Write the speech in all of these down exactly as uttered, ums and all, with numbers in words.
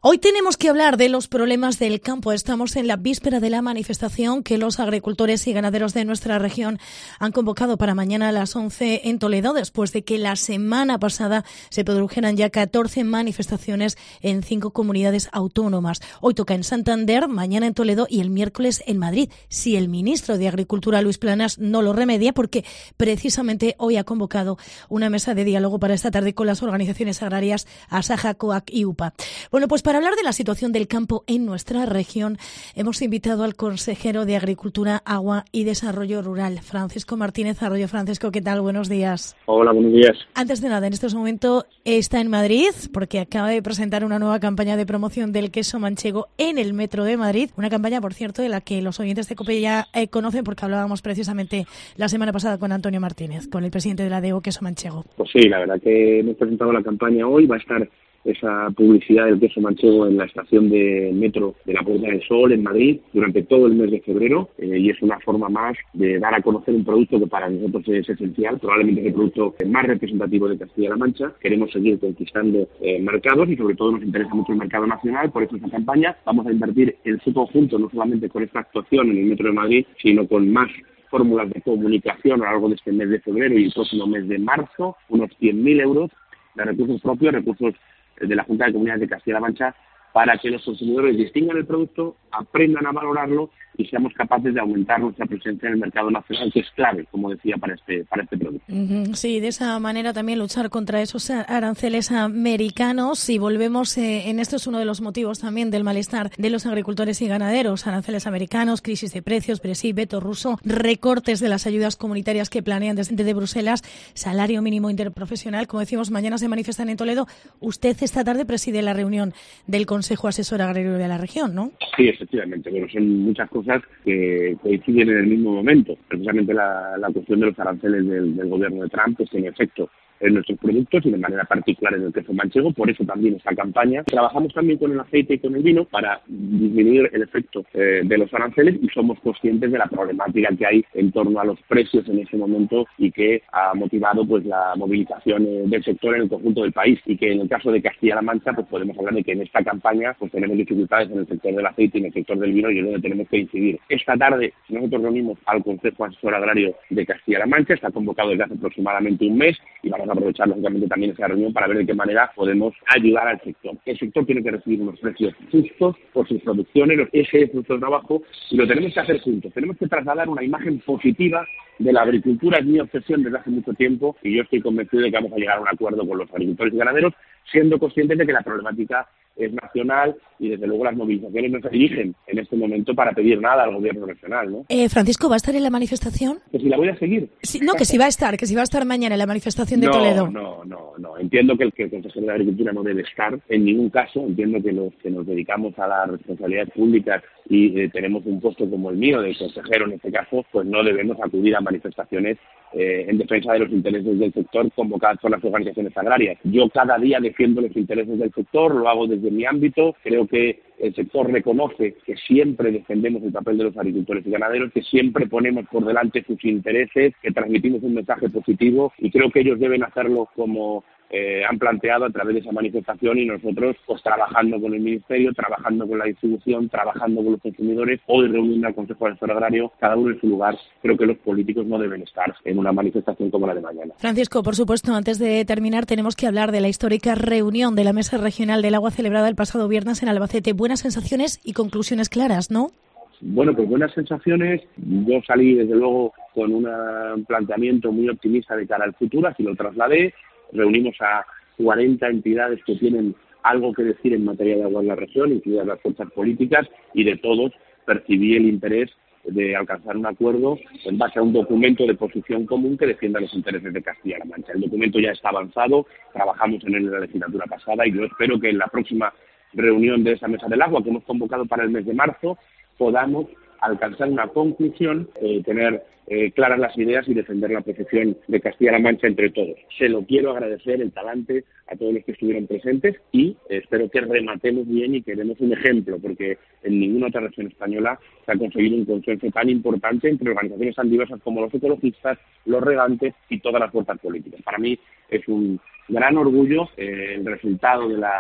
Hoy tenemos que hablar de los problemas del campo. Estamos en la víspera de la manifestación que los agricultores y ganaderos de nuestra región han convocado para mañana a las once en Toledo, después de que la semana pasada se produjeran ya catorce manifestaciones en cinco comunidades autónomas. Hoy toca en Santander, mañana en Toledo y el miércoles en Madrid, si el ministro de Agricultura, Luis Planas, no lo remedia, porque precisamente hoy ha convocado una mesa de diálogo para esta tarde con las organizaciones agrarias Asaja, COAG y UPA. Bueno, pues para hablar de la situación del campo en nuestra región, hemos invitado al consejero de Agricultura, Agua y Desarrollo Rural, Francisco Martínez Arroyo. Francisco, ¿qué tal? Buenos días. Hola, buenos días. Antes de nada, en estos momentos está en Madrid porque acaba de presentar una nueva campaña de promoción del queso manchego en el Metro de Madrid. Una campaña, por cierto, de la que los oyentes de COPE ya eh, conocen porque hablábamos precisamente la semana pasada con Antonio Martínez, con el presidente de la D E O Queso Manchego. Pues sí, la verdad que hemos presentado la campaña hoy. Va a estar esa publicidad del queso manchego en la estación de metro de la Puerta del Sol en Madrid durante todo el mes de febrero, eh, y es una forma más de dar a conocer un producto que para nosotros es esencial, probablemente es el producto más representativo de Castilla-La Mancha. Queremos seguir conquistando eh, mercados y sobre todo nos interesa mucho el mercado nacional, por eso esta campaña vamos a invertir en su conjunto, no solamente con esta actuación en el Metro de Madrid, sino con más fórmulas de comunicación a lo largo de este mes de febrero y el próximo mes de marzo, unos cien mil euros de recursos propios, recursos de la Junta de Comunidades de Castilla-La Mancha, para que los consumidores distingan el producto, aprendan a valorarlo y seamos capaces de aumentar nuestra presencia en el mercado nacional, que es clave, como decía, para este para este producto. Sí, de esa manera también luchar contra esos aranceles americanos. Y volvemos, eh, en esto es uno de los motivos también del malestar de los agricultores y ganaderos: aranceles americanos, crisis de precios, Brexit, veto ruso, recortes de las ayudas comunitarias que planean desde de Bruselas, salario mínimo interprofesional. Como decimos, mañana se manifiestan en Toledo. Usted esta tarde preside la reunión del Consejo Asesor Agrario de la región, ¿no? Sí, efectivamente. Bueno, son muchas cosas que coinciden en el mismo momento. Precisamente la, la cuestión de los aranceles del, del gobierno de Trump, pues tiene efecto en nuestros productos y de manera particular en el queso manchego. Por eso también esta campaña. Trabajamos también con el aceite y con el vino para disminuir el efecto eh, de los aranceles, y somos conscientes de la problemática que hay en torno a los precios en ese momento y que ha motivado pues la movilización eh, del sector en el conjunto del país, y que en el caso de Castilla-La Mancha pues podemos hablar de que en esta campaña pues tenemos dificultades en el sector del aceite y en el sector del vino, y es donde tenemos que incidir. Esta tarde nosotros reunimos al Consejo Asesor Agrario de Castilla-La Mancha. Está convocado desde hace aproximadamente un mes y vamos a aprovechar lógicamente también esa reunión para ver de qué manera podemos ayudar al sector. El sector tiene que recibir unos precios justos por sus producciones, ese es nuestro trabajo y lo tenemos que hacer juntos. Tenemos que trasladar una imagen positiva de la agricultura. Es mi obsesión desde hace mucho tiempo y yo estoy convencido de que vamos a llegar a un acuerdo con los agricultores y ganaderos, siendo conscientes de que la problemática es nacional y desde luego las movilizaciones no se dirigen en este momento para pedir nada al gobierno nacional, ¿no? Eh, Francisco, ¿va a estar en la manifestación? Que si la voy a seguir. Sí, no, que si va a estar, que si va a estar mañana en la manifestación de no, Toledo. No, no, no. Entiendo que el, que el consejero de Agricultura no debe estar en ningún caso. Entiendo que los que nos dedicamos a las responsabilidades públicas y eh, tenemos un puesto como el mío de consejero en este caso, pues no debemos acudir a manifestaciones eh, en defensa de los intereses del sector convocadas por las organizaciones agrarias. Yo cada día defiendo los intereses del sector, lo hago desde mi ámbito. Creo que el sector reconoce que siempre defendemos el papel de los agricultores y ganaderos, que siempre ponemos por delante sus intereses, que transmitimos un mensaje positivo, y creo que ellos deben hacerlo como eh, han planteado a través de esa manifestación, y nosotros pues trabajando con el Ministerio, trabajando con la distribución, trabajando con los consumidores, hoy reuniendo al Consejo Asesor Agrario, cada uno en su lugar. Creo que los políticos no deben estar en una manifestación como la de mañana. Francisco, por supuesto, antes de terminar tenemos que hablar de la histórica reunión de la Mesa Regional del Agua celebrada el pasado viernes en Albacete. Buenas sensaciones y conclusiones claras, ¿no? Bueno, pues buenas sensaciones. Yo salí, desde luego, con un planteamiento muy optimista de cara al futuro, así lo trasladé. Reunimos a cuarenta entidades que tienen algo que decir en materia de agua en la región, incluidas las fuerzas políticas, y de todos percibí el interés de alcanzar un acuerdo en base a un documento de posición común que defienda los intereses de Castilla-La Mancha. El documento ya está avanzado, trabajamos en él en la legislatura pasada, y yo espero que en la próxima reunión de esa Mesa del Agua, que hemos convocado para el mes de marzo, podamos alcanzar una conclusión, eh, tener eh, claras las ideas y defender la posición de Castilla-La Mancha entre todos. Se lo quiero agradecer el talante a todos los que estuvieron presentes, y espero que rematemos bien y que demos un ejemplo, porque en ninguna otra región española se ha conseguido un consenso tan importante entre organizaciones tan diversas como los ecologistas, los regantes y todas las fuerzas políticas. Para mí es un gran orgullo eh, el resultado de la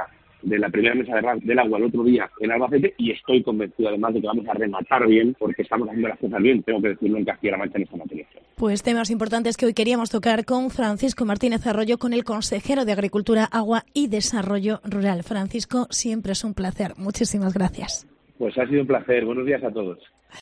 de la primera mesa del agua el otro día en Albacete y estoy convencido además de que vamos a rematar bien porque estamos haciendo las cosas bien, tengo que decirlo, en Castilla-La Mancha en esta materia. Pues temas importantes que hoy queríamos tocar con Francisco Martínez Arroyo, con el consejero de Agricultura, Agua y Desarrollo Rural. Francisco, siempre es un placer. Muchísimas gracias. Pues ha sido un placer. Buenos días a todos.